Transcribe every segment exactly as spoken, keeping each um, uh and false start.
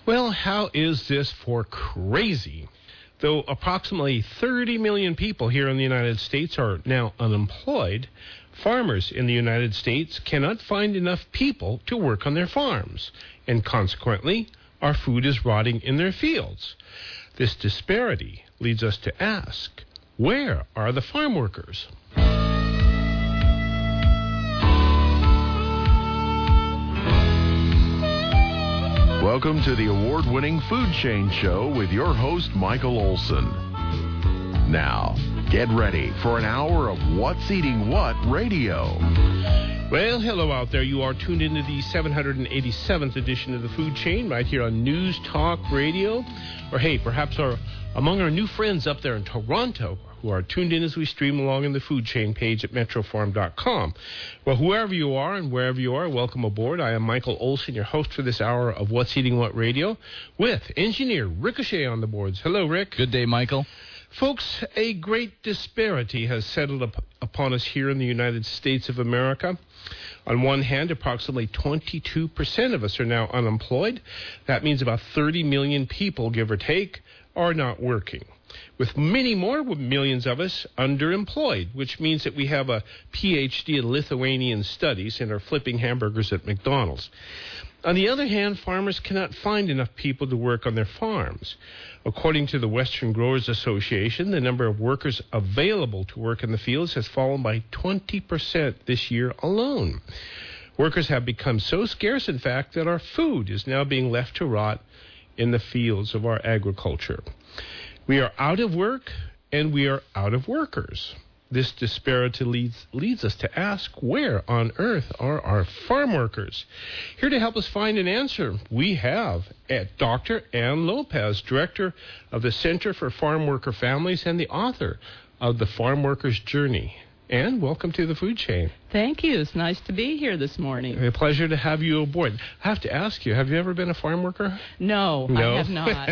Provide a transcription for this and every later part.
Well, how is this for crazy? Though approximately thirty million people here in the United States are now unemployed, farmers in the United States cannot find enough people to work on their farms, and consequently, our food is rotting in their fields. This disparity leads us to ask, where are the farm workers? Welcome to the award-winning Food Chain Show with your host, Michael Olson. Now, get ready for an hour of What's Eating What radio. Well, hello out there. You are tuned into the seven hundred eighty-seventh edition of the Food Chain right here on News Talk Radio. Or hey, perhaps our, among our new friends up there in Toronto who are tuned in as we stream along in the Food Chain page at metro farm dot com. Well, whoever you are and wherever you are, welcome aboard. I am Michael Olson, your host for this hour of What's Eating What Radio, with engineer Ricochet on the boards. Hello, Rick. Good day, Michael. Folks, a great disparity has settled up upon us here in the United States of America. On one hand, approximately twenty-two percent of us are now unemployed. That means about thirty million people, give or take, are not working, with many more millions of us underemployed, which means that we have a P H D in Lithuanian studies and are flipping hamburgers at McDonald's. On the other hand, farmers cannot find enough people to work on their farms. According to the Western Growers Association, the number of workers available to work in the fields has fallen by twenty percent this year alone. Workers have become so scarce, in fact, that our food is now being left to rot in the fields of our agriculture. We are out of work, and we are out of workers. This disparity leads, leads us to ask, where on earth are our farm workers? Here to help us find an answer, we have at Doctor Ann Lopez, Director of the Center for Farm Worker Families and the author of The Farm Worker's Journey. Ann, welcome to the Food Chain. Thank you. It's nice to be here this morning. A pleasure to have you aboard. I have to ask you, have you ever been a farm worker? No, no? I have not.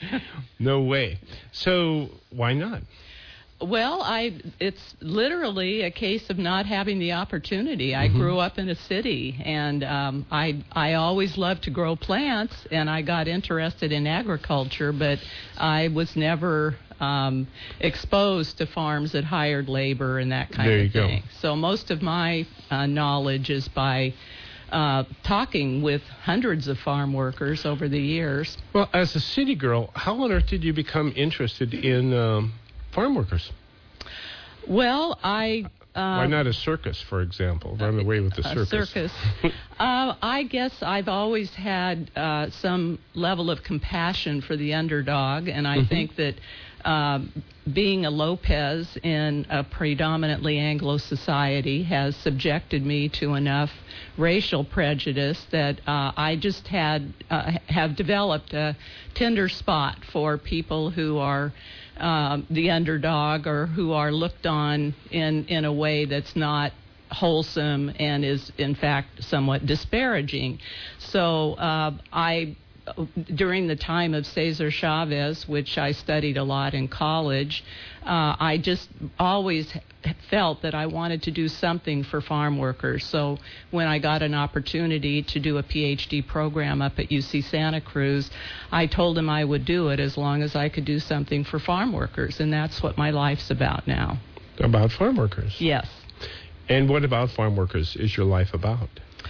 No way. So why not? Well, I it's literally a case of not having the opportunity. I mm-hmm. grew up in a city, and um, I I always loved to grow plants, and I got interested in agriculture, but I was never um, exposed to farms that hired labor and that kind there of you thing. Go. So most of my uh, knowledge is by Uh, talking with hundreds of farm workers over the years. Well, as a city girl, how on earth did you become interested in um, farm workers? Well, I... Uh, Why not a circus, for example? Run away with the circus. A circus. uh, I guess I've always had uh, some level of compassion for the underdog, and I mm-hmm. think that uh, being a Lopez in a predominantly Anglo society has subjected me to enough racial prejudice that uh, I just had uh, have developed a tender spot for people who are Uh, the underdog, or who are looked on in, in a way that's not wholesome and is, in fact, somewhat disparaging. So uh, I, during the time of Cesar Chavez, which I studied a lot in college, uh, I just always felt that I wanted to do something for farm workers. So when I got an opportunity to do a P H D program up at U C Santa Cruz, I told him I would do it as long as I could do something for farm workers, and that's what my life's about now. About farm workers? Yes. And what about farm workers is your life about?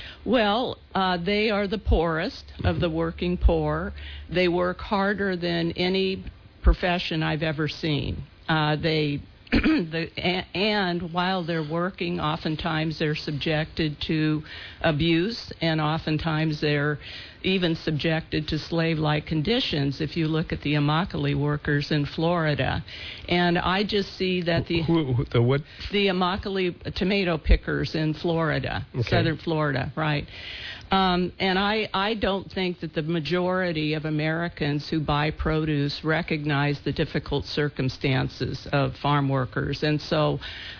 Well, uh, they are the poorest mm-hmm. of the working poor. They work harder than any profession I've ever seen. Uh, they the, and while they're working, oftentimes they're subjected to abuse, and oftentimes they're even subjected to slave-like conditions if you look at the Immokalee workers in Florida. And I just see that the who, who, the, what? the Immokalee tomato pickers in Florida, okay. southern Florida, right. Um, and I, I don't think that the majority of Americans who buy produce recognize the difficult circumstances of farm workers. And so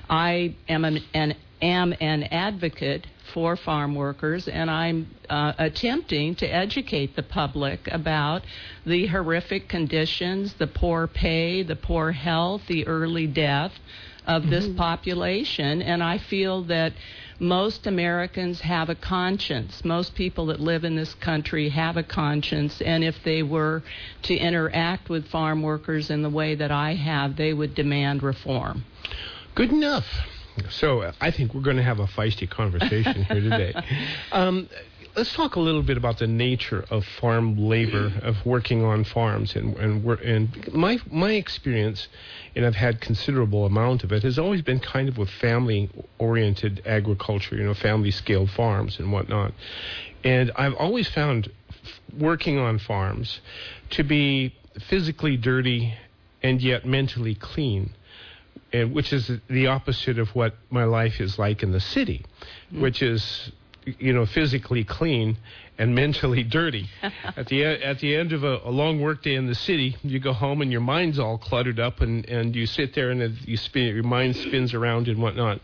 I am an, an, am an advocate for farm workers, and I'm uh, attempting to educate the public about the horrific conditions, the poor pay, the poor health, the early death of mm-hmm. this population, and I feel that most Americans have a conscience. Most people that live in this country have a conscience, and if they were to interact with farm workers in the way that I have, they would demand reform. Good enough. So uh, I think we're going to have a feisty conversation here today. Um, let's talk a little bit about the nature of farm labor, of working on farms, and and, wor- and my my experience, and I've had considerable amount of it, has always been kind of with family-oriented agriculture, you know, family-scaled farms and whatnot. And I've always found f- working on farms to be physically dirty and yet mentally clean. And which is the opposite of what my life is like in the city, mm. which is, you know, physically clean and mentally dirty. At the at the end of a, a long workday in the city, you go home and your mind's all cluttered up, and, and you sit there and it, you spin, your mind spins around and whatnot.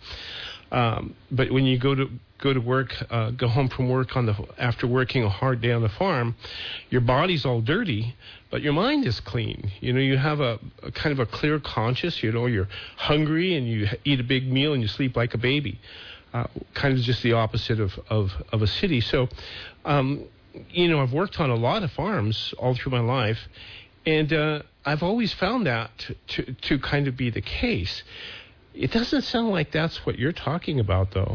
Um, but when you go to go to work, uh, go home from work on the after working a hard day on the farm, your body's all dirty, but your mind is clean. You know, you have a, a kind of a clear conscience. You know, you're hungry and you eat a big meal and you sleep like a baby. Uh, kind of just the opposite of, of, of a city. So, um, you know, I've worked on a lot of farms all through my life, and uh, I've always found that to, to, to kind of be the case. It doesn't sound like that's what you're talking about, though.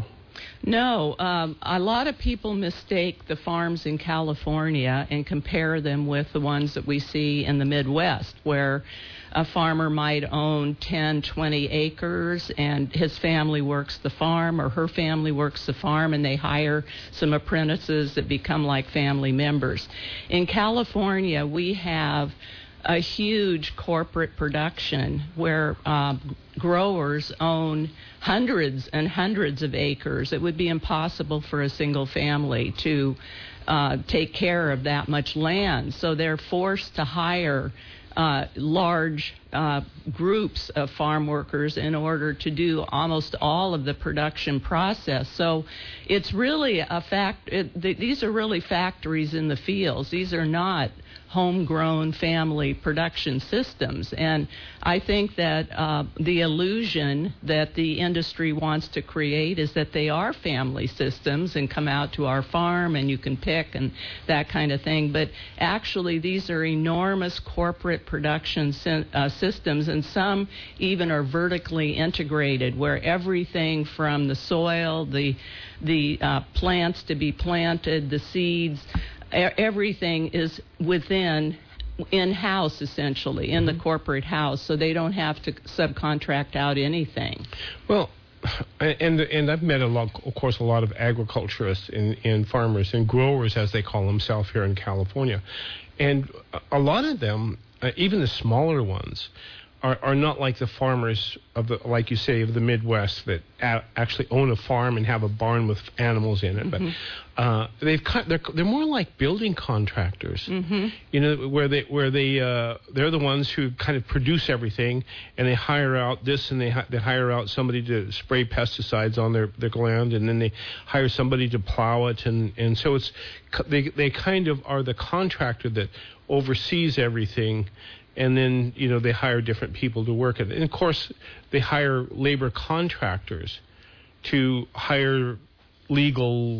No, um, a lot of people mistake the farms in California and compare them with the ones that we see in the Midwest, where a farmer might own ten, twenty acres, and his family works the farm, or her family works the farm, and they hire some apprentices that become like family members. In California, we have a huge corporate production where um, growers own hundreds and hundreds of acres. It would be impossible for a single family to uh, take care of that much land. So they're forced to hire uh, large uh, groups of farm workers in order to do almost all of the production process. So it's really a fact. It, th- these are really factories in the fields. These are not homegrown family production systems. And I think that uh, the illusion that the industry wants to create is that they are family systems and come out to our farm and you can pick and that kind of thing. But actually, these are enormous corporate production sy- uh, systems, and some even are vertically integrated, where everything from the soil, the the uh, plants to be planted, the seeds, everything is within, in-house essentially, in mm-hmm. the corporate house, so they don't have to subcontract out anything. Well, and and I've met a lot, of course, a lot of agriculturists and, and farmers and growers, as they call themselves here in California, and a lot of them, uh, even the smaller ones, Are, are not like the farmers of the, like you say, of the Midwest that a- actually own a farm and have a barn with animals in it. Mm-hmm. But uh, they've cut, they're they're more like building contractors. Mm-hmm. You know, where they where they uh, they're the ones who kind of produce everything, and they hire out this and they hi- they hire out somebody to spray pesticides on their, their land, and then they hire somebody to plow it, and, and so it's they they kind of are the contractor that oversees everything. And then, you know, they hire different people to work it. And, of course, they hire labor contractors to hire legal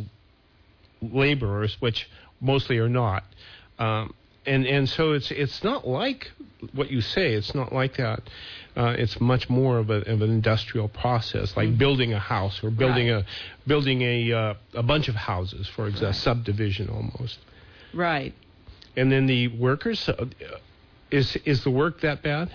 laborers, which mostly are not. Um, and, and so it's it's not like what you say. It's not like that. Uh, it's much more of, a, of an industrial process, like mm-hmm. building a house or building right. a building a uh, a bunch of houses, for example, right. subdivision almost. Right. And then the workers... Uh, Is is the work that bad?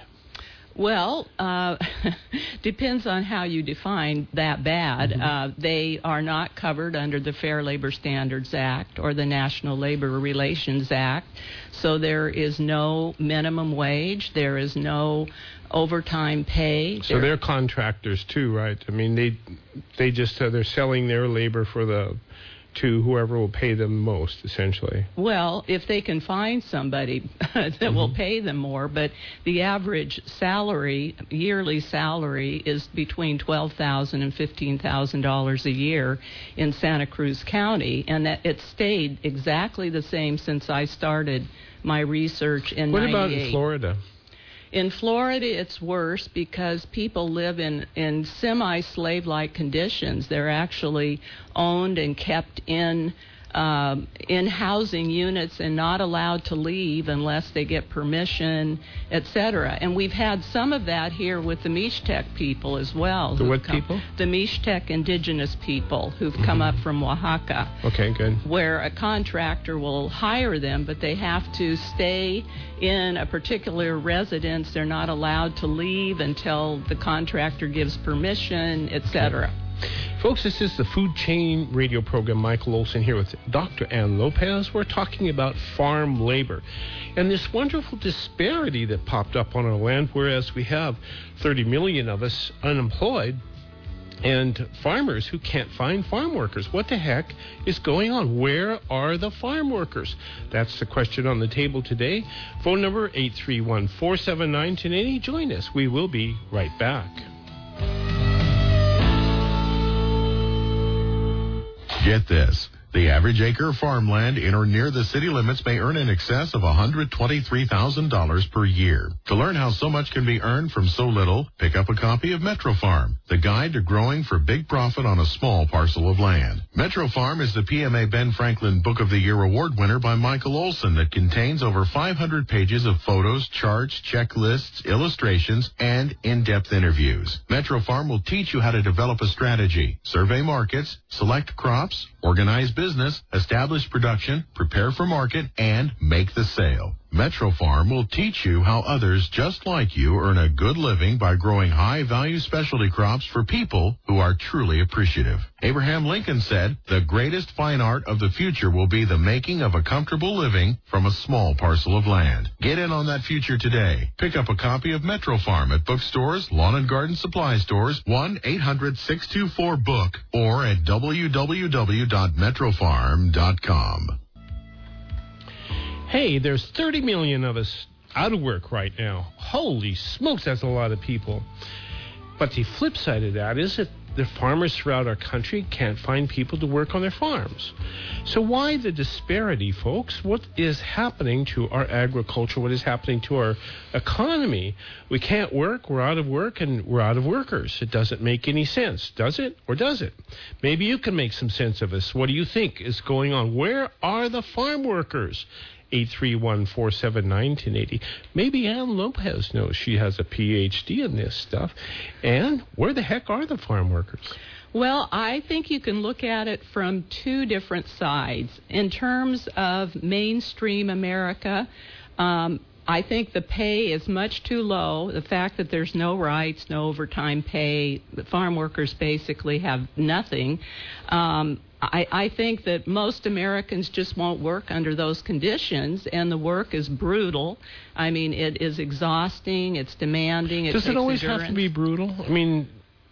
Well, uh, depends on how you define that bad. Mm-hmm. Uh, they are not covered under the Fair Labor Standards Act or the National Labor Relations Act. So there is no minimum wage. There is no overtime pay. So they're, they're contractors too, right? I mean, they they just uh, they're selling their labor for the to whoever will pay them most, essentially. Well, if they can find somebody that mm-hmm. will pay them more, but the average salary, yearly salary, is between twelve thousand dollars and fifteen thousand dollars a year in Santa Cruz County, and that it stayed exactly the same since I started my research in What ninety-eight. about in Florida? In Florida, it's worse because people live in, in semi-slave-like conditions. They're actually owned and kept in Um, in housing units and not allowed to leave unless they get permission, et cetera. And we've had some of that here with the Mixtec people as well. The what come, people? The Mixtec indigenous people who've mm-hmm. come up from Oaxaca. Okay, good. Where a contractor will hire them, but they have to stay in a particular residence. They're not allowed to leave until the contractor gives permission, et cetera. Okay. Folks, this is the Food Chain radio program. Michael Olson here with Doctor Ann Lopez. We're talking about farm labor and this wonderful disparity that popped up on our land, whereas we have thirty million of us unemployed and farmers who can't find farm workers. What the heck is going on? Where are the farm workers? That's the question on the table today. Phone number eight three one, four seven nine, one oh eight oh. Join us. We will be right back. Get this. The average acre of farmland in or near the city limits may earn in excess of one hundred twenty-three thousand dollars per year. To learn how so much can be earned from so little, pick up a copy of Metro Farm, the guide to growing for big profit on a small parcel of land. Metro Farm is the P M A Ben Franklin Book of the Year award winner by Michael Olson that contains over five hundred pages of photos, charts, checklists, illustrations, and in-depth interviews. Metro Farm will teach you how to develop a strategy, survey markets, select crops, organize business, establish production, prepare for market, and make the sale. Metro Farm will teach you how others just like you earn a good living by growing high-value specialty crops for people who are truly appreciative. Abraham Lincoln said, "The greatest fine art of the future will be the making of a comfortable living from a small parcel of land." Get in on that future today. Pick up a copy of Metro Farm at bookstores, lawn and garden supply stores, one eight hundred, six two four, book, or at w w w dot metro farm dot com. Hey, there's thirty million of us out of work right now. Holy smokes, that's a lot of people. But the flip side of that is that the farmers throughout our country can't find people to work on their farms. So why the disparity, folks? What is happening to our agriculture? What is happening to our economy? We can't work, we're out of work, and we're out of workers. It doesn't make any sense, does it? Or does it? Maybe you can make some sense of this. What do you think is going on? Where are the farm workers? eight three one, four seven nine, one oh eight oh. Maybe Ann Lopez knows. She has a P H D in this stuff. And where the heck are the farm workers? Well, I think you can look at it from two different sides. In terms of mainstream America, um, I think the pay is much too low. The fact that there's no rights, no overtime pay, the farm workers basically have nothing. Um, I, I think that most Americans just won't work under those conditions, and the work is brutal. I mean, it is exhausting, it's demanding. It Does takes it always endurance. have to be brutal? I mean...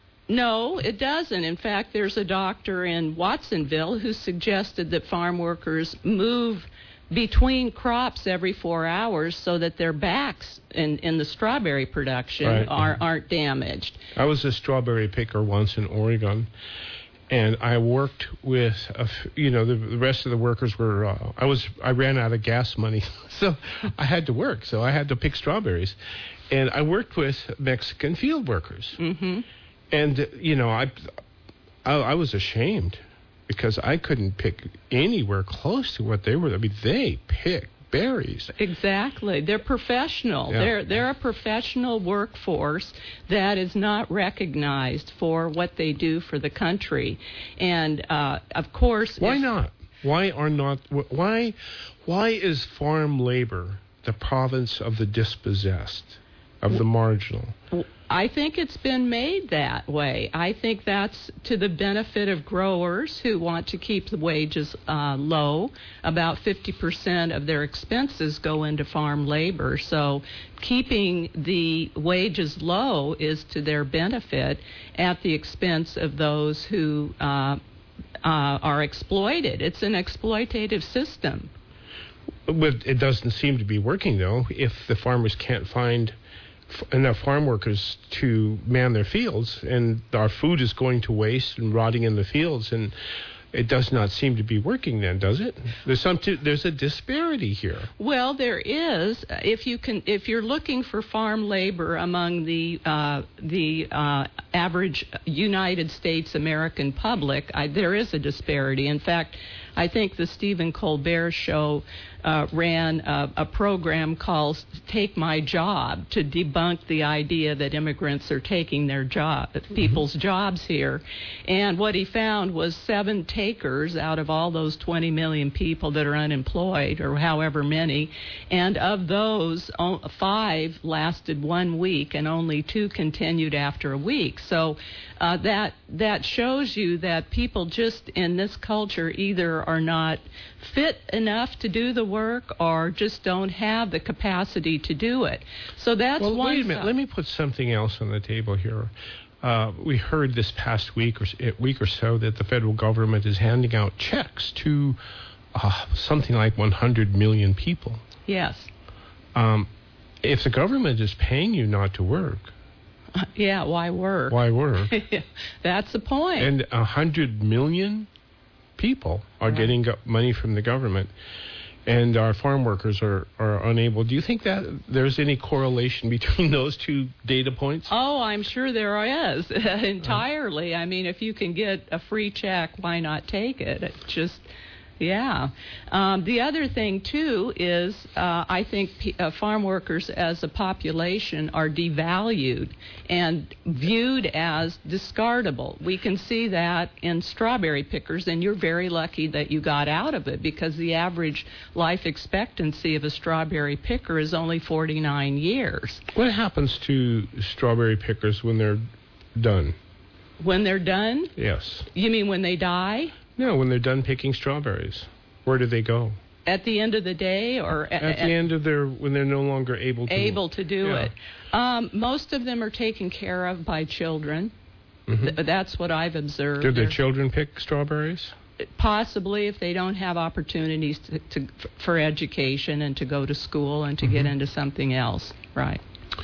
No, it doesn't. In fact, there's a doctor in Watsonville who suggested that farm workers move between crops every four hours so that their backs in, in the strawberry production right. are, aren't damaged. I was a strawberry picker once in Oregon, and I worked with, a f- you know, the, the rest of the workers were, uh, I was, I ran out of gas money, so I had to work, so I had to pick strawberries. And I worked with Mexican field workers. Mm-hmm. And, you know, I, I, I was ashamed because I couldn't pick anywhere close to what they were. I mean, they picked berries. Exactly. They're professional. Yeah. They're they're a professional workforce that is not recognized for what they do for the country. And, uh, of course... Why not? Why are not... Why, why is farm labor the province of the dispossessed, of the marginal? I think it's been made that way. I think that's to the benefit of growers who want to keep the wages uh, low. About fifty percent of their expenses go into farm labor. So keeping the wages low is to their benefit at the expense of those who uh, uh, are exploited. It's an exploitative system. But it doesn't seem to be working, though, if the farmers can't find enough farm workers to man their fields, and our food is going to waste and rotting in the fields. And it does not seem to be working then, does it? There's some t- there's a disparity here. Well, there is. If you can, if you're looking for farm labor among the uh, the uh, average United States American public, I, there is a disparity. In fact, I think the Stephen Colbert Show uh, ran a, a program called "Take My Job" to debunk the idea that immigrants are taking their job, mm-hmm. people's jobs here. And what he found was seven takers out of all those twenty million people that are unemployed, or however many. And of those, five lasted one week, and only two continued after a week. So uh, that that shows you that people just in this culture either are not fit enough to do the work or just don't have the capacity to do it. So that's well, one. Wait a minute. side. Let me put something else on the table here. Uh, we heard this past week or week or so that the federal government is handing out checks to uh, something like one hundred million people. Yes. Um, if the government is paying you not to work, yeah, why work? Why work? That's the point. And one hundred million people are right. getting money from the government, and our farm workers are, are unable. Do you think that there's any correlation between those two data points? Oh, I'm sure there is, entirely. I mean, if you can get a free check, why not take it? It's just... Yeah. Um, the other thing, too, is uh, I think p- uh, farm workers as a population are devalued and viewed as discardable. We can see that in strawberry pickers, and you're very lucky that you got out of it, because the average life expectancy of a strawberry picker is only forty-nine years. What happens to strawberry pickers when they're done? When they're done? Yes. You mean when they die? No, when they're done picking strawberries. Where do they go? At the end of the day, or at, at the end of their, when they're no longer able to able to do yeah. it. Um, most of them are taken care of by children. Mm-hmm. Th- that's what I've observed. Do their children pick strawberries? Possibly, if they don't have opportunities to, to for education and to go to school and to mm-hmm. get into something else, right?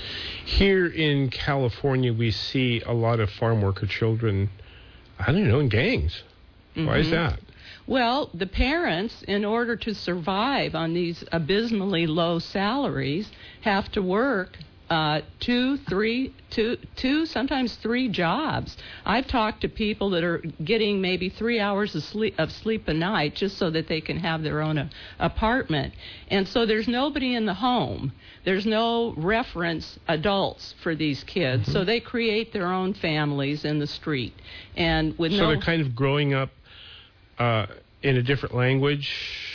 Here in California, we see a lot of farm worker children, I don't know, in gangs. Mm-hmm. Why is that? Well, the parents, in order to survive on these abysmally low salaries, have to work uh, two, three, two, two, sometimes three jobs. I've talked to people that are getting maybe three hours of sleep, of sleep a night just so that they can have their own uh, apartment. And so there's nobody in the home. There's no reference adults for these kids. Mm-hmm. So they create their own families in the street. And with so no they're kind of growing up Uh, in a different language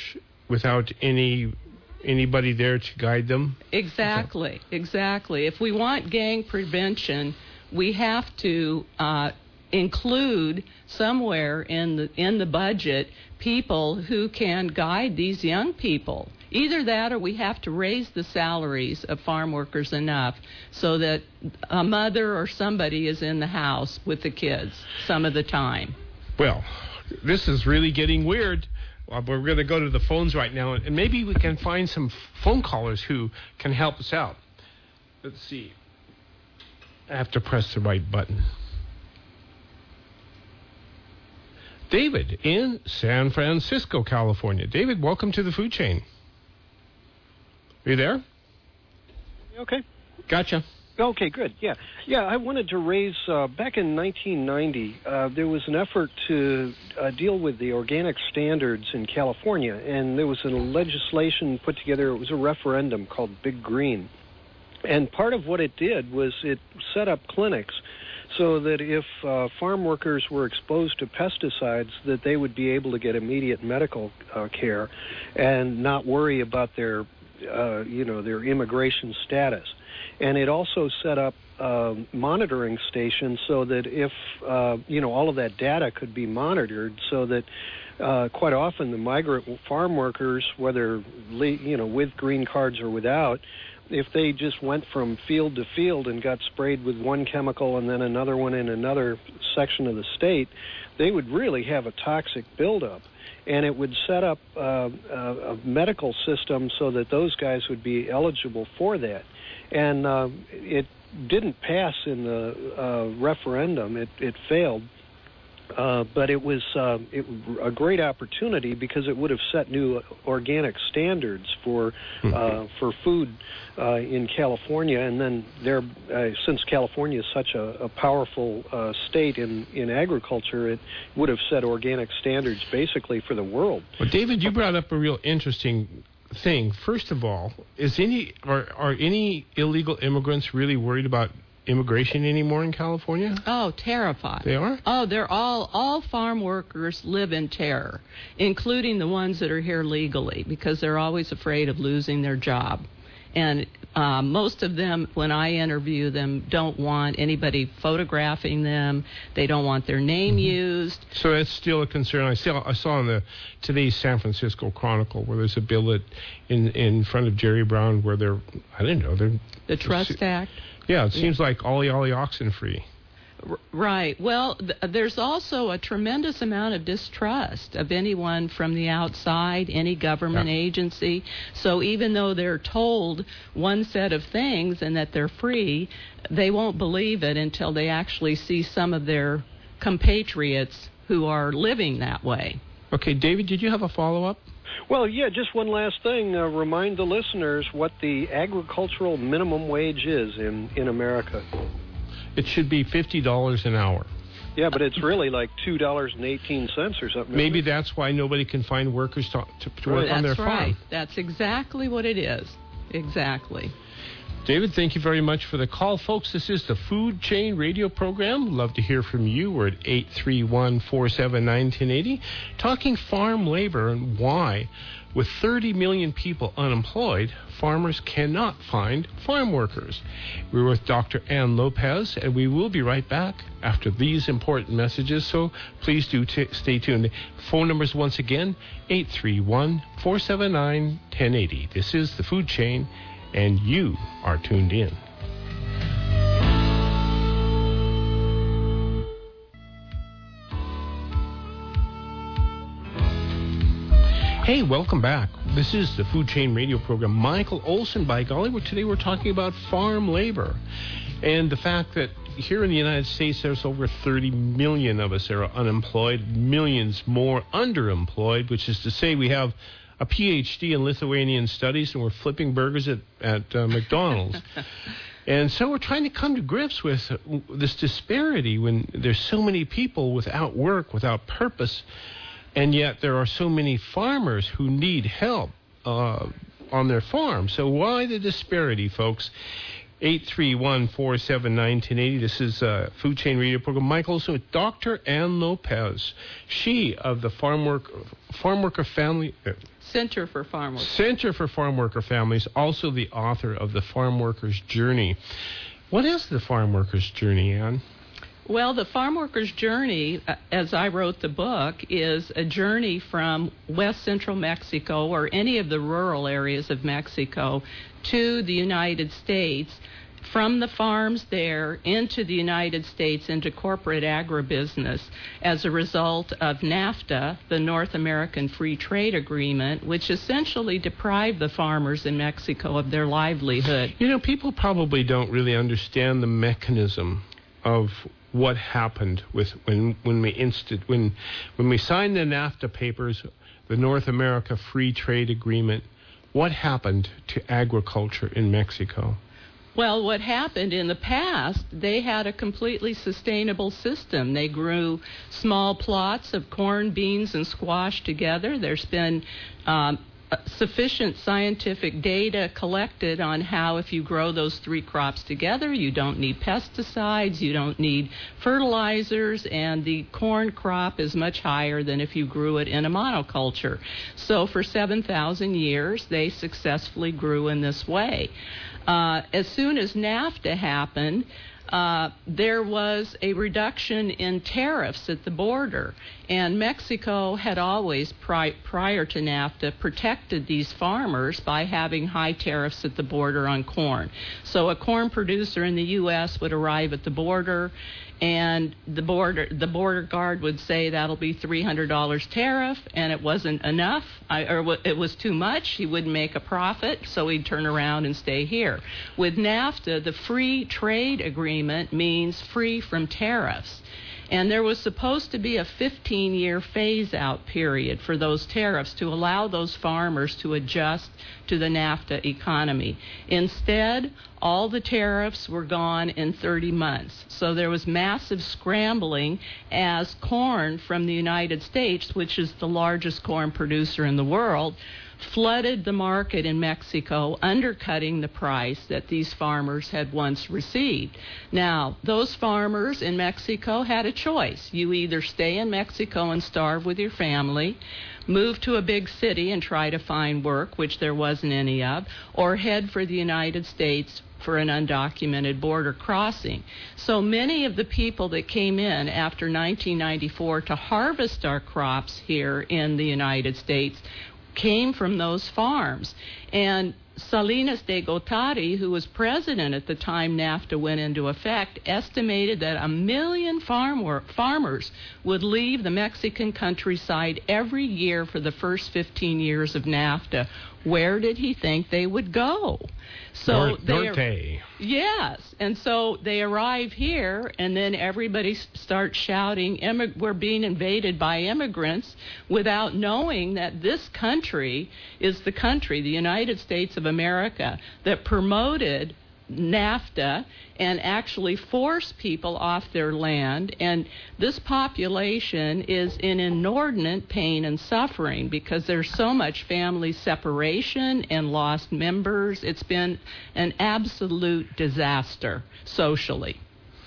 without any anybody there to guide them? Exactly, okay. exactly. If we want gang prevention, we have to uh, include somewhere in the in the budget people who can guide these young people. Either that, or we have to raise the salaries of farm workers enough so that a mother or somebody is in the house with the kids some of the time. Well, this is really getting weird. Well, we're going to go to the phones right now, and maybe we can find some phone callers who can help us out. Let's see. I have to press the right button. David in San Francisco, California. David, welcome to the food chain. Are you there? Okay. Gotcha. Okay, good. Yeah. Yeah, I wanted to raise, uh, back in nineteen ninety, uh, there was an effort to uh, deal with the organic standards in California, and there was a legislation put together. It was a referendum called Big Green. And part of what it did was it set up clinics so that if uh, farm workers were exposed to pesticides, that they would be able to get immediate medical uh, care and not worry about their, uh, you know, their immigration status. And it also set up uh, monitoring stations so that if, uh, you know, all of that data could be monitored so that uh, quite often the migrant farm workers, whether, you know, with green cards or without, if they just went from field to field and got sprayed with one chemical and then another one in another section of the state, they would really have a toxic buildup. And it would set up uh, a, a medical system so that those guys would be eligible for that. And uh, it didn't pass in the uh, referendum. It, it failed. Uh, but it was uh, it, a great opportunity because it would have set new organic standards for uh, for food uh, in California, and then there, uh, since California is such a, a powerful uh, state in, in agriculture, it would have set organic standards basically for the world. Well, David, you brought up a real interesting thing. First of all, is any are are any illegal immigrants really worried about immigration anymore in California? Oh, terrified. They are? Oh, they're all, all farm workers live in terror, including the ones that are here legally, because they're always afraid of losing their job. And uh, most of them, when I interview them, don't want anybody photographing them. They don't want their name mm-hmm. used. So that's still a concern. I saw I saw in the today's San Francisco Chronicle where there's a bill that in in front of Jerry Brown where they're I didn't know they're the Trust Act. Yeah, it seems yeah. like ollie ollie oxen free. Right. Well, th- there's also a tremendous amount of distrust of anyone from the outside, any government yeah. agency. So even though they're told one set of things and that they're free, they won't believe it until they actually see some of their compatriots who are living that way. Okay, David, did you have a follow-up? Well, yeah, just one last thing. Uh, remind the listeners what the agricultural minimum wage is in, in America. It should be fifty dollars an hour. Yeah, but it's really like two dollars and eighteen cents or something. Maybe that's why nobody can find workers to, to, to work right. on their that's right. farm. That's exactly what it is. Exactly. David, thank you very much for the call. Folks, this is the Food Chain Radio Program. Love to hear from you. We're at eight three one, four seven nine, one zero eight zero. Talking farm labor and why, with thirty million people unemployed, farmers cannot find farm workers. We're with Doctor Ann Lopez, and we will be right back after these important messages, so please do t- stay tuned. Phone numbers once again, eight three one, four seven nine, one zero eight zero. This is the Food Chain, and you are tuned in. Hey, welcome back. This is the Food Chain Radio Program. Michael Olson, by golly, we're, today we're talking about farm labor and the fact that here in the United States there's over thirty million of us that are unemployed, millions more underemployed, which is to say we have a P H D in Lithuanian studies and we're flipping burgers at, at uh, McDonald's. And so we're trying to come to grips with this disparity when there's so many people without work, without purpose, and yet there are so many farmers who need help uh, on their farm. So why the disparity, folks? eight three one, four seven nine, one zero eight zero. This is a Food Chain Radio Program. Michael, also with Doctor Ann Lopez. She of the Farm Work Farm Worker Family uh, Center for Farm Workers. Center for Farm Worker Families, also the author of The Farm Worker's Journey. What is the Farm Worker's Journey, Ann? Well, the Farm Worker's Journey, uh, as I wrote the book, is a journey from west central Mexico or any of the rural areas of Mexico to the United States, from the farms there into the United States, into corporate agribusiness, as a result of NAFTA, the North American Free Trade Agreement, which essentially deprived the farmers in Mexico of their livelihood. You know, people probably don't really understand the mechanism of what happened with when when we instant when when we signed the NAFTA papers, the North America Free Trade Agreement. What happened to agriculture in Mexico? Well, what happened in the past, they had a completely sustainable system. They grew small plots of corn, beans, and squash together. There's been um, sufficient scientific data collected on how if you grow those three crops together, you don't need pesticides, you don't need fertilizers, and the corn crop is much higher than if you grew it in a monoculture. So for seven thousand years, they successfully grew in this way. Uh, as soon as NAFTA happened, Uh, there was a reduction in tariffs at the border, and Mexico had always, pri- prior to NAFTA, protected these farmers by having high tariffs at the border on corn. So a corn producer in the U S would arrive at the border, and the border the border guard would say that'll be three hundred dollars tariff, and it wasn't enough, I, or w- it was too much. He wouldn't make a profit, so he'd turn around and stay here. With NAFTA, the free trade agreement means free from tariffs. And there was supposed to be a fifteen-year phase-out period for those tariffs to allow those farmers to adjust to the NAFTA economy. Instead, all the tariffs were gone in thirty months. So there was massive scrambling as corn from the United States, which is the largest corn producer in the world, flooded the market in Mexico, undercutting the price that these farmers had once received. Now, those farmers in Mexico had a choice. You either stay in Mexico and starve with your family, move to a big city and try to find work, which there wasn't any of, or head for the United States for an undocumented border crossing. So many of the people that came in after nineteen ninety-four to harvest our crops here in the United States came from those farms. And Salinas de Gortari, who was president at the time NAFTA went into effect, estimated that a million farm work, farmers would leave the Mexican countryside every year for the first fifteen years of NAFTA. Where did he think they would go? So Norte. they Norte. Yes, and so they arrive here, and then everybody starts shouting, Immig- we're being invaded by immigrants, without knowing that this country is the country, the United States of America, that promoted NAFTA and actually forced people off their land. And this population is in inordinate pain and suffering because there's so much family separation and lost members. It's been an absolute disaster socially.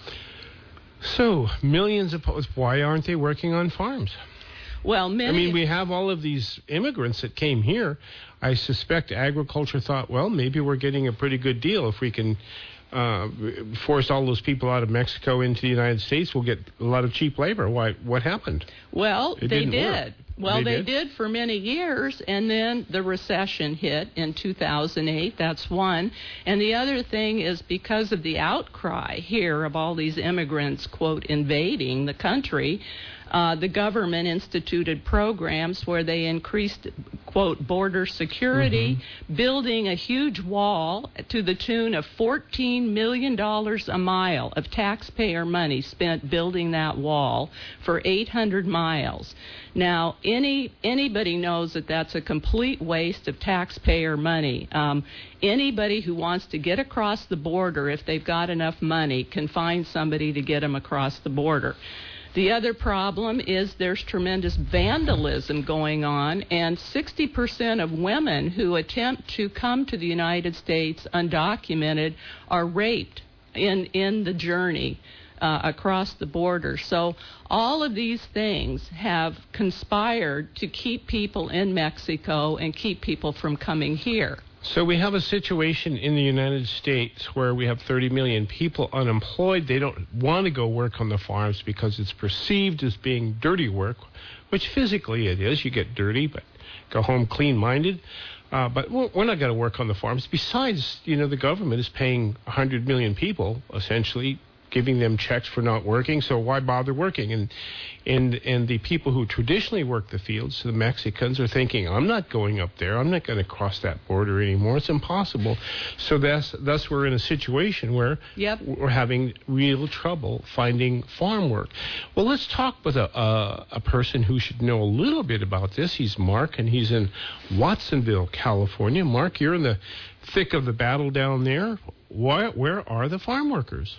So, millions of... Why aren't they working on farms? Well, many... I mean, we have all of these immigrants that came here. I suspect agriculture thought, well, maybe we're getting a pretty good deal if we can uh, force all those people out of Mexico into the United States. We'll get a lot of cheap labor. Why? What happened? Well, it they did. Work. Well, they, they did? did for many years, and then the recession hit in two thousand eight. That's one. And the other thing is because of the outcry here of all these immigrants, quote, invading the country, Uh, the government instituted programs where they increased, quote, border security, mm-hmm. building a huge wall to the tune of fourteen million dollars a mile of taxpayer money spent building that wall for eight hundred miles. Now, any anybody knows that that's a complete waste of taxpayer money. Um, anybody who wants to get across the border, if they've got enough money, can find somebody to get them across the border. The other problem is there's tremendous vandalism going on, and sixty percent of women who attempt to come to the United States undocumented are raped in, in the journey uh, across the border. So all of these things have conspired to keep people in Mexico and keep people from coming here. So we have a situation in the United States where we have thirty million people unemployed. They don't want to go work on the farms because it's perceived as being dirty work, which physically it is. You get dirty, but go home clean-minded. Uh, but we're not going to work on the farms. Besides, you know, the government is paying one hundred million people, essentially, giving them checks for not working, so why bother working? And and and the people who traditionally work the fields, the Mexicans, are thinking, I'm not going up there. I'm not going to cross that border anymore. It's impossible. So thus, thus we're in a situation where yep. we're having real trouble finding farm work. Well, let's talk with a, a, a person who should know a little bit about this. He's Mark, and he's in Watsonville, California. Mark, you're in the thick of the battle down there. Why, where are the farm workers?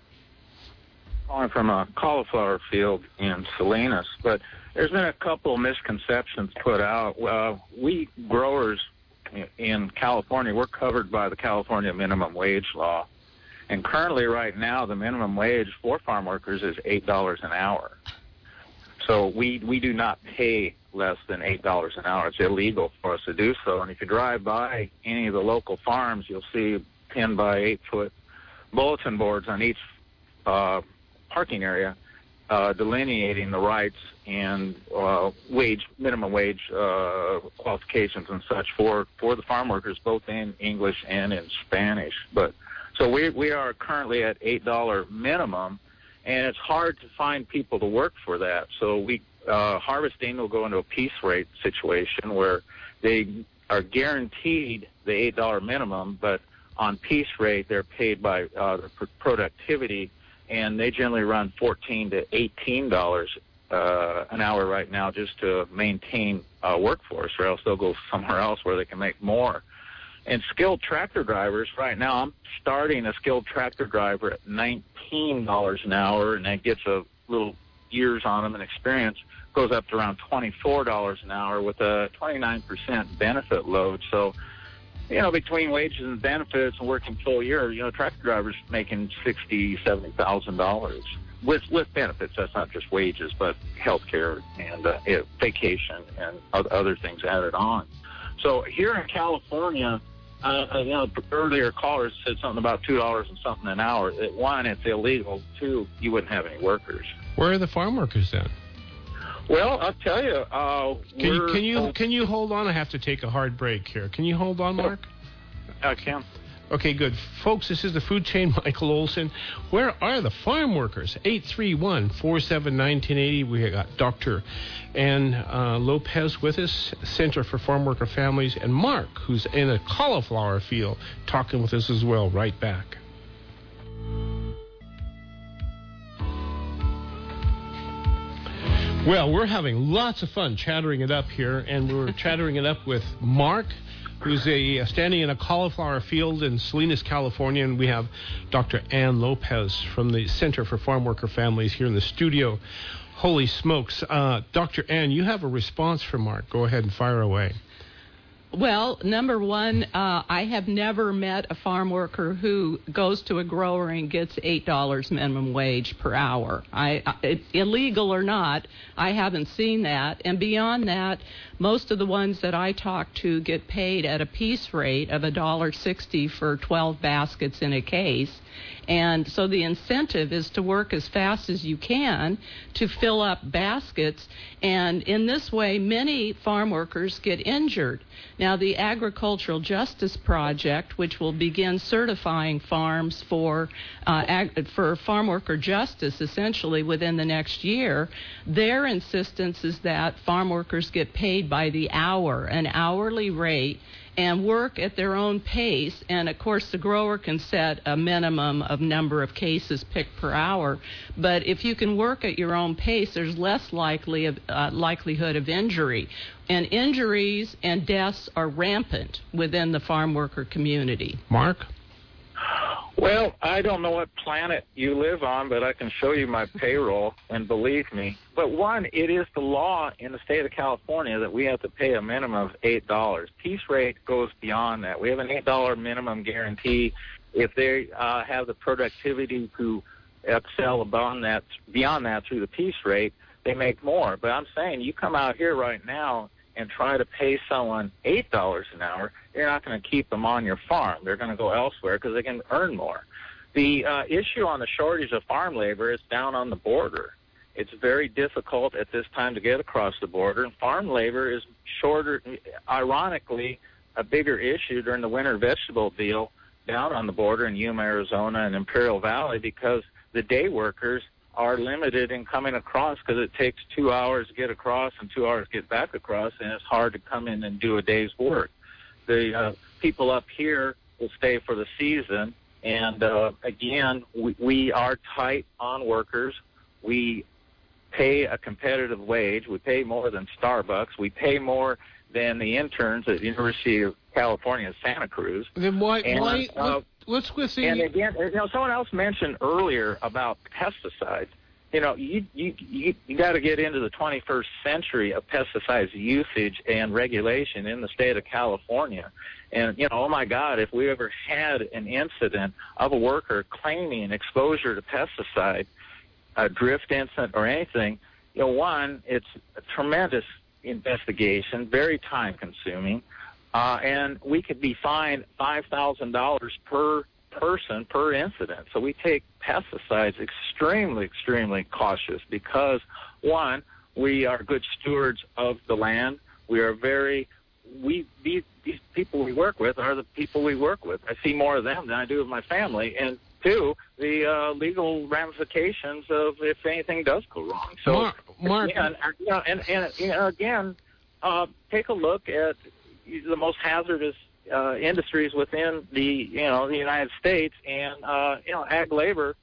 Calling from a cauliflower field in Salinas, but there's been a couple of misconceptions put out. Uh, we growers in California, we're covered by the California minimum wage law, and currently right now the minimum wage for farm workers is eight dollars an hour. So we, we do not pay less than eight dollars an hour. It's illegal for us to do so, and if you drive by any of the local farms, you'll see ten by eight foot bulletin boards on each uh, parking area uh, delineating the rights and uh, wage, minimum wage uh, qualifications and such for, for the farm workers, both in English and in Spanish. But so we we are currently at eight dollars minimum, and it's hard to find people to work for that. So we uh, harvesting will go into a piece rate situation where they are guaranteed the eight dollars minimum, but on piece rate they're paid by uh, the productivity and they generally run fourteen to eighteen dollars uh, an hour right now just to maintain a workforce, or else they'll go somewhere else where they can make more. And skilled tractor drivers, right now, I'm starting a skilled tractor driver at nineteen dollars an hour, and that gets a little years on them and experience, goes up to around twenty-four dollars an hour with a twenty-nine percent benefit load. So, you know, between wages and benefits and working full year, you know, tractor drivers making sixty thousand dollars, seventy thousand dollars with with benefits. That's not just wages, but health care and uh, vacation and other things added on. So here in California, uh, you know, earlier callers said something about two dollars and something an hour. One, it's illegal. Two, you wouldn't have any workers. Where are the farm workers then? Well, I'll tell you. Uh, can you can you can you hold on? I have to take a hard break here. Can you hold on, Mark? I can. Okay, good. Folks, this is the Food Chain, Michael Olson. Where are the farm workers? eight three one, four seven one, nine eight zero. We got Doctor Ann uh, Lopez with us, Center for Farm Worker Families, and Mark, who's in a cauliflower field, talking with us as well. Right back. Well, we're having lots of fun chattering it up here, and we're chattering it up with Mark, who's a, uh, standing in a cauliflower field in Salinas, California, and we have Doctor Ann Lopez from the Center for Farm Worker Families here in the studio. Holy smokes. Uh, Doctor Ann, you have a response for Mark. Go ahead and fire away. Well, number one, uh, I have never met a farm worker who goes to a grower and gets eight dollars minimum wage per hour. I, I, illegal or not, I haven't seen that. And beyond that, most of the ones that I talk to get paid at a piece rate of one dollar sixty for twelve baskets in a case. And so the incentive is to work as fast as you can to fill up baskets. And in this way, many farm workers get injured. Now, the Agricultural Justice Project, which will begin certifying farms for uh, ag- for farm worker justice essentially within the next year, their insistence is that farm workers get paid by the hour, an hourly rate, and work at their own pace. And of course, the grower can set a minimum of number of cases picked per hour. But if you can work at your own pace, there's less likely of, uh, likelihood of injury. And injuries and deaths are rampant within the farm worker community. Mark? Well, I don't know what planet you live on, but I can show you my payroll, and believe me. But one, it is the law in the state of California that we have to pay a minimum of eight dollars. Piece rate goes beyond that. We have an eight dollars minimum guarantee. If they uh, have the productivity to excel beyond that, beyond that through the piece rate, they make more. But I'm saying you come out here right now and try to pay someone eight dollars an hour, you're not going to keep them on your farm. They're going to go elsewhere because they can earn more. The uh, issue on the shortage of farm labor is down on the border. It's very difficult at this time to get across the border, and farm labor is shorter, ironically, a bigger issue during the winter vegetable deal down on the border in Yuma, Arizona, and Imperial Valley, because the day workers are limited in coming across because it takes two hours to get across and two hours to get back across, and it's hard to come in and do a day's work. The uh, people up here will stay for the season, and uh, again, we, we are tight on workers. We pay a competitive wage. We pay more than Starbucks. We pay more than the interns at the University of California, Santa Cruz. Then why? And, why uh, let's let's see. And again, you know, someone else mentioned earlier about pesticides. You know, you you you, you got to get into the twenty-first century of pesticides usage and regulation in the state of California. And, you know, oh, my God, if we ever had an incident of a worker claiming exposure to pesticide, a drift incident or anything, you know, one, it's a tremendous investigation, very time-consuming, uh, and we could be fined five thousand dollars per person per incident. So we take pesticides extremely, extremely cautious because, one, we are good stewards of the land. We are very, we these, these people we work with are the people we work with. I see more of them than I do of my family. And two, the uh, legal ramifications of if anything does go wrong. So, Mark, Mark. Again, you know, and, and you know, again, uh, take a look at the most hazardous uh, industries within the, you know, the United States, and uh, you know, ag labor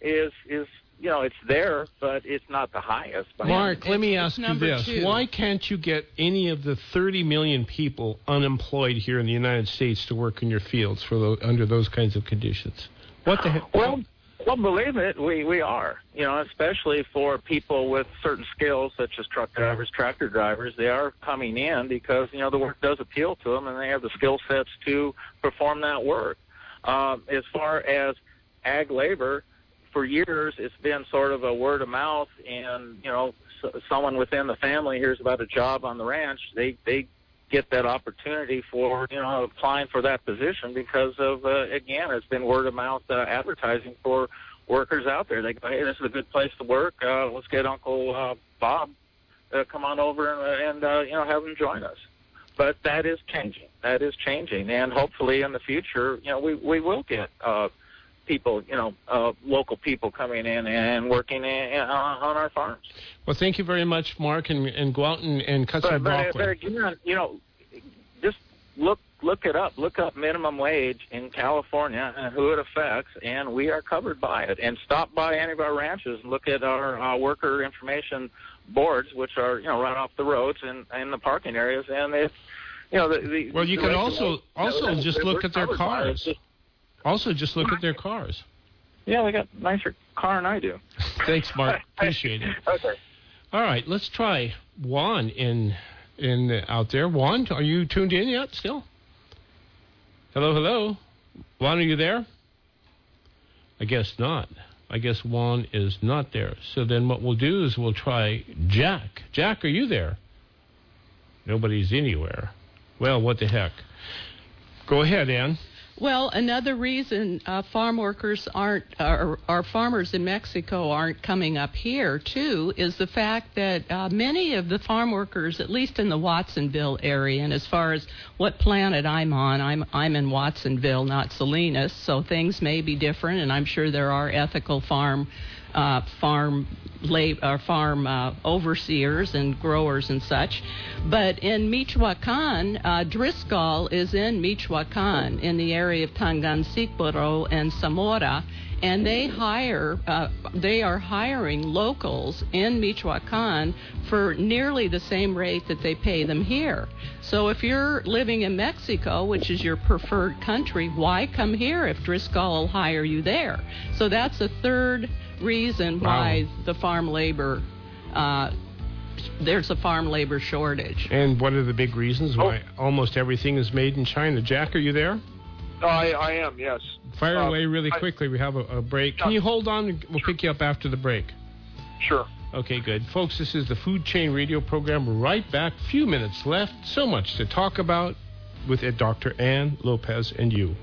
is is you know it's there, but it's not the highest. By Mark, any let me It's ask you number this: two. why can't you get any of the thirty million people unemployed here in the United States to work in your fields for the, under those kinds of conditions? What the heck? Well, well, believe it, we, we are. You know, especially for people with certain skills, such as truck drivers, tractor drivers. They are coming in because, you know, the work does appeal to them, and they have the skill sets to perform that work. Um, as far as ag labor, for years it's been sort of a word of mouth, and, you know, so, someone within the family hears about a job on the ranch, they, they get that opportunity for, you know, applying for that position because of, uh, again, it's been word of mouth uh, advertising for workers out there. They go, hey, this is a good place to work. Uh, let's get Uncle uh, Bob uh, come on over and, and uh, you know, have him join us. But that is changing. That is changing. And hopefully in the future, you know, we, we will get uh, people, you know, uh, local people coming in and working in, uh, on our farms. Well, thank you very much, Mark, and, and go out and, and cut But, some but, broccoli. but again, you know, just look look it up. Look up minimum wage in California and who it affects, and we are covered by it. And stop by any of our ranches and look at our uh, worker information boards, which are, you know, right off the roads and in the parking areas. And it's, you know, the, the well, you the can rate- also also you know, just we're look at their covered by it. cars. Just- Also, just look at their cars. Yeah, they got a nicer car than I do. Thanks, Mark. Appreciate it. Okay. All right, let's try Juan in in uh, out there. Juan, are you tuned in yet? Still? Hello, hello. Juan, are you there? I guess not. I guess Juan is not there. So then, what we'll do is we'll try Jack. Jack, are you there? Nobody's anywhere. Well, what the heck? Go ahead, Ann. Well, another reason uh, farm workers aren't, or, or farmers in Mexico aren't coming up here, too, is the fact that uh, many of the farm workers, at least in the Watsonville area, and as far as what planet I'm on, I'm, I'm in Watsonville, not Salinas, so things may be different, and I'm sure there are ethical farm Uh, farm lab, or farm uh, overseers and growers and such. But in Michoacan, uh, Driscoll is in Michoacan in the area of Tangancícuaro and Zamora, and they hire, uh, they are hiring locals in Michoacan for nearly the same rate that they pay them here. So if you're living in Mexico, which is your preferred country, why come here if Driscoll will hire you there? So that's a third reason why Wow. the farm labor, uh, there's a farm labor shortage. And what are the big reasons why almost everything is made in China? Jack, are you there? I, I am, yes. Fire Uh, away really I- quickly. We have a, a break. Can you hold on? We'll pick you up after the break. Sure. Okay, good. Folks, this is the Food Chain Radio program. We're right back. Few minutes left. So much to talk about with Doctor Ann Lopez and you.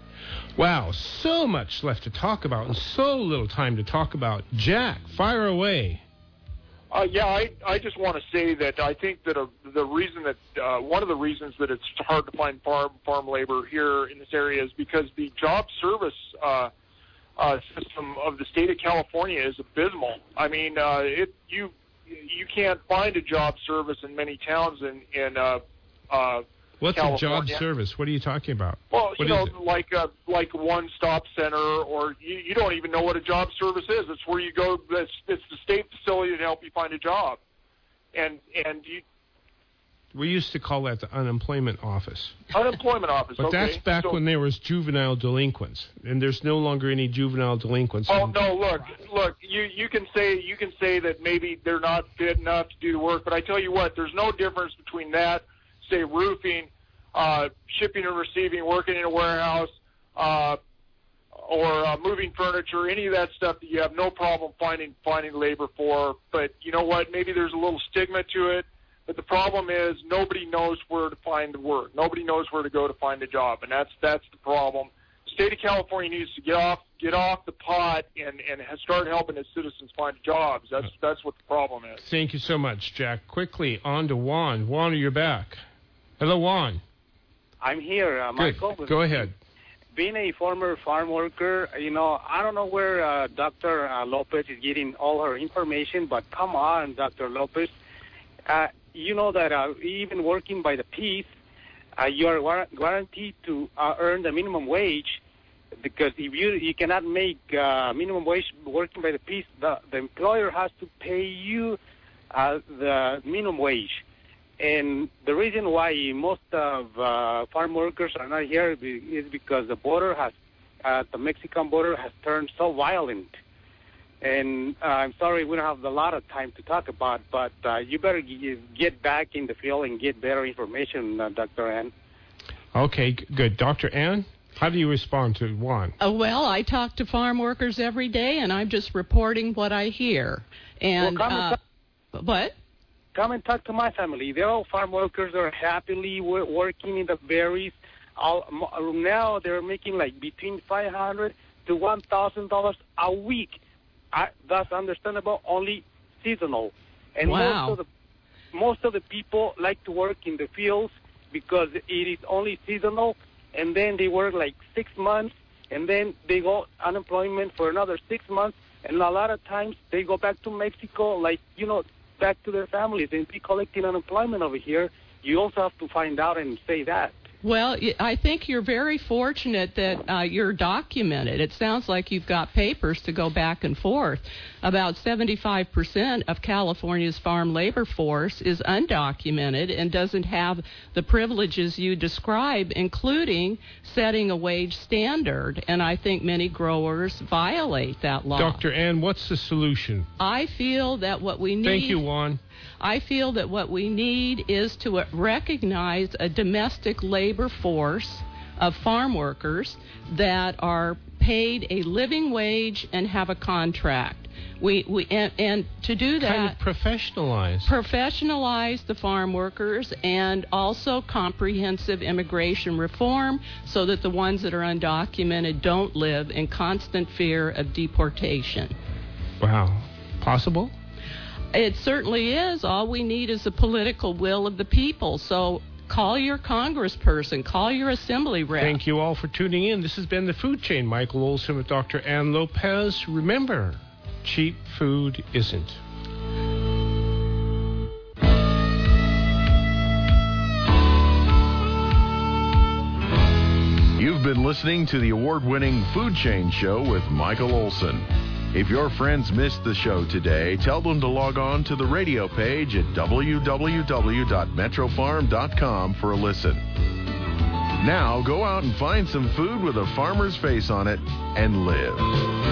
Wow, so much left to talk about and so little time to talk about. Jack, fire away. Uh, yeah, I, I just want to say that I think that a, the reason that uh, one of the reasons that it's hard to find farm farm labor here in this area is because the job service uh, uh, system of the state of California is abysmal. I mean, uh, it you you can't find a job service in many towns in in uh, uh, What's a job California. service? What are you talking about? Well, What you know, is it? like a like one stop center, or you, you don't even know what a job service is. It's where you go. It's, it's the state facility to help you find a job, and and you We used to call that the unemployment office. unemployment office. But okay. that's back so, when there was juvenile delinquents, and there's no longer any juvenile delinquents. Oh no! Look, look. You you can say you can say that maybe they're not fit enough to do the work, but I tell you what, there's no difference between that, say roofing, uh, shipping and receiving, working in a warehouse, uh, or uh, moving furniture, any of that stuff that you have no problem finding finding labor for. But you know what? Maybe there's a little stigma to it. But the problem is nobody knows where to find the work. Nobody knows where to go to find a job, and that's that's the problem. The state of California needs to get off get off the pot and and start helping its citizens find jobs. That's that's what the problem is. Thank you so much, Jack. Quickly, on to Juan. Juan, you're back. Hello, Juan. I'm here, uh, Good. Michael. Go ahead. Being a former farm worker, you know, I don't know where uh, Doctor Uh, Lopez is getting all her information, but come on, Doctor Lopez. Uh, you know that uh, even working by the piece, uh, you are war- guaranteed to uh, earn the minimum wage. Because if you you cannot make uh, minimum wage working by the piece, the, the employer has to pay you uh, the minimum wage. And the reason why most of uh, farm workers are not here is because the border has, uh, the Mexican border has turned so violent. And uh, I'm sorry we don't have a lot of time to talk about, but uh, you better g- get back in the field and get better information, uh, Doctor Ann. Okay, g- good. Doctor Ann, how do you respond to Juan? Uh, well, I talk to farm workers every day, and I'm just reporting what I hear. And well, come and uh, what? Come and talk to my family. They're all farm workers. They're happily w- working in the berries. All, now they're making like between five hundred to one thousand dollars a week. I, that's understandable. Only seasonal. And wow. most of the most of the people like to work in the fields because it is only seasonal. And then they work like six months, and then they go unemployment for another six months. And a lot of times they go back to Mexico, like, you know, back to their families and be collecting unemployment over here. You also have to find out and say that. Well, I think you're very fortunate that uh, you're documented. It sounds like you've got papers to go back and forth. About seventy-five percent of California's farm labor force is undocumented and doesn't have the privileges you describe, including setting a wage standard. And I think many growers violate that law. Doctor Ann, what's the solution? I feel that what we need... Thank you, Juan. I feel that what we need is to recognize a domestic labor force of farm workers that are paid a living wage and have a contract. We we and, and to do that, kind of professionalize, professionalize the farm workers, and also comprehensive immigration reform, so that the ones that are undocumented don't live in constant fear of deportation. Wow, possible? It certainly is. All we need is the political will of the people. So call your congressperson, call your assembly rep. Thank you all for tuning in. This has been The Food Chain. Michael Olson with Doctor Ann Lopez. Remember, cheap food isn't. You've been listening to the award-winning Food Chain Show with Michael Olson. If your friends missed the show today, tell them to log on to the radio page at w w w dot metro farm dot com for a listen. Now go out and find some food with a farmer's face on it and live.